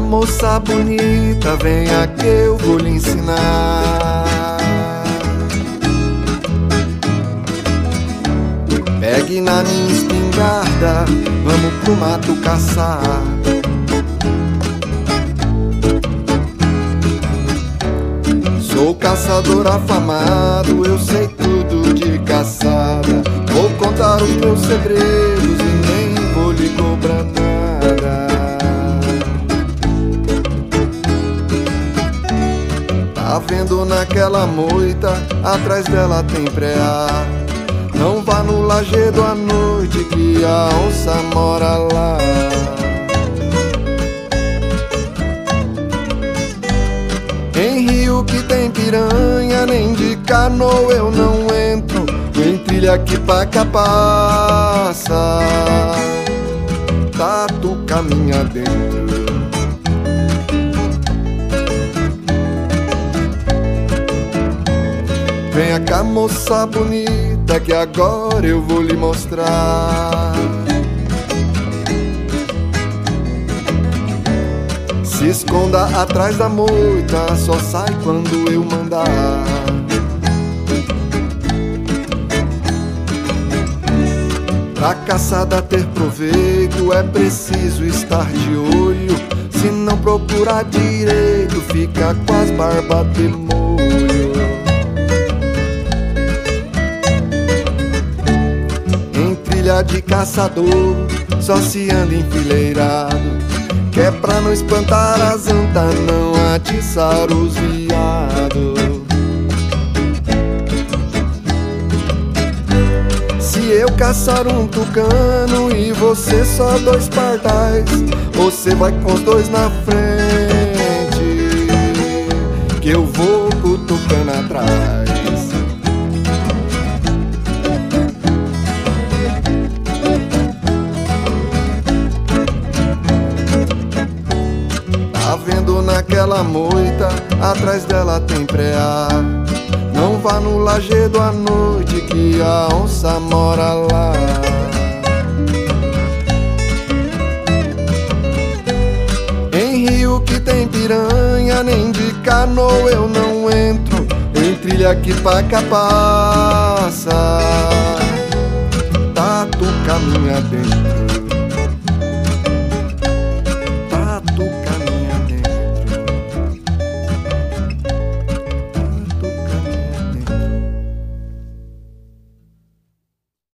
moça bonita, venha que eu vou lhe ensinar. Pegue na minha espingarda, vamos pro mato caçar. Sou caçador afamado, eu sei tudo de caçada. Vou contar os meus segredos e nem vou lhe cobrar nada. Tá vendo naquela moita, atrás dela tem preá. Não vá no lajedo à noite que a onça mora lá. Em rio que tem piranha, nem de canoa eu não entro. Em trilha que paca passa, tatu caminha dentro. Venha cá, moça bonita, que agora eu vou lhe mostrar. Se esconda atrás da moita, só sai quando eu mandar. Pra caçada ter proveito é preciso estar de olho. Se não procurar direito, fica com as barbas de molho. Em trilha de caçador só se anda enfileirado, que é pra não espantar as antas, não atiçar os viados. Se eu caçar um tucano e você só dois pardais, você vai com os dois na frente, que eu vou com o tucano atrás. Tá vendo naquela moita, atrás dela tem preá. Não vá no lajedo à noite que a onça mora lá. Em rio que tem piranha, nem de canoa eu não entro. Em trilha que paca passa, tatu caminha dentro.